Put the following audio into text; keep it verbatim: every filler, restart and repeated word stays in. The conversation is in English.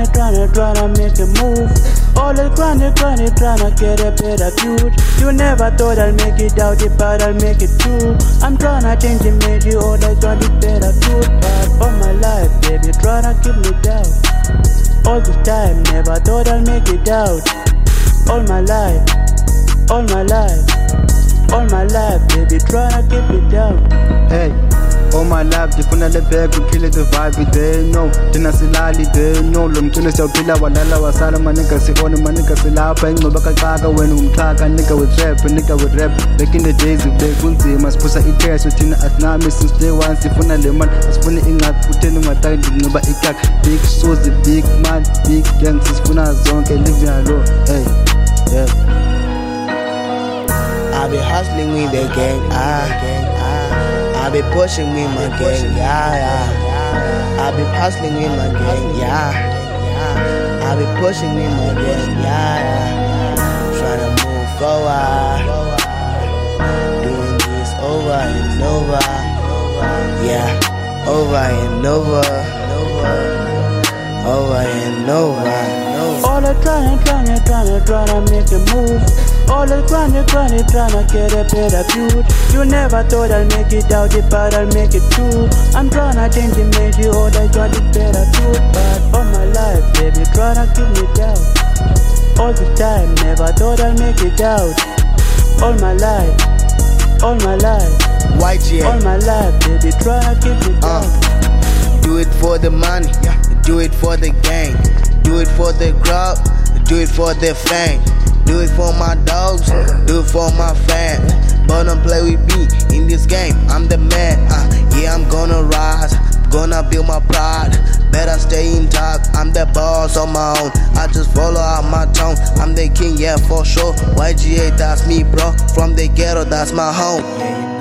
tryna, tryna, tryna make a move. Always grinding, grinding, tryna get a better future. You never thought I'll make it out, but I'll make it through. I'm tryna change and make you always want it better future. But all my life, baby, tryna keep me down. All this time, never thought I'll make it out. All my life, all my life, all my life, baby, tryna keep it down. Hey, all my life, ndifuna le bag, we kill the vibe, they know. Tina silali, they know. Lo mculo siyawuphila walala wasala, my nigga sione, my nigga silapha. Ingcoba kaxaka, wena umxhaka, nigga with rap, nigga with rap. Back in the days, if they kunzima, siphusa iteso, thina asinami since day one. Sifuna le man, asifuni ingxaki, utheni ungataki ndinxiba ikak. Big Suzy, big man, big gang, sifuna zonke, living alone, hey, yeah. I be hustling with the gang, ah. I be pushing with my gang, yeah, yeah. I be hustling with my gang, yeah. I be pushing with my gang, yeah, yeah. Tryna move forward, doing this over and over, yeah, over and over, over and over. All I tryna, tryna, tryna, tryna make a move. All I tryna, tryna, tryna get a better future. You never thought I'll make it out, but I'll make it through. I'm tryna change and make you all I want it better future. But all my life, baby, tryna keep me down. All this time, never thought I'll make it out. All my life, all my life, Y G A. all my life, baby, tryna keep me down. Uh, do it for the money, do it for the gang. Do it for the grub, do it for the fame. Do it for my dogs, do it for my fans. But don't play with me in this game, I'm the man. uh, Yeah, I'm gonna rise, gonna build my pride. Better stay in touch, I'm the boss on my own. I just follow out my tone, I'm the king, yeah, for sure. Y G A, that's me, bro. From the ghetto, that's my home.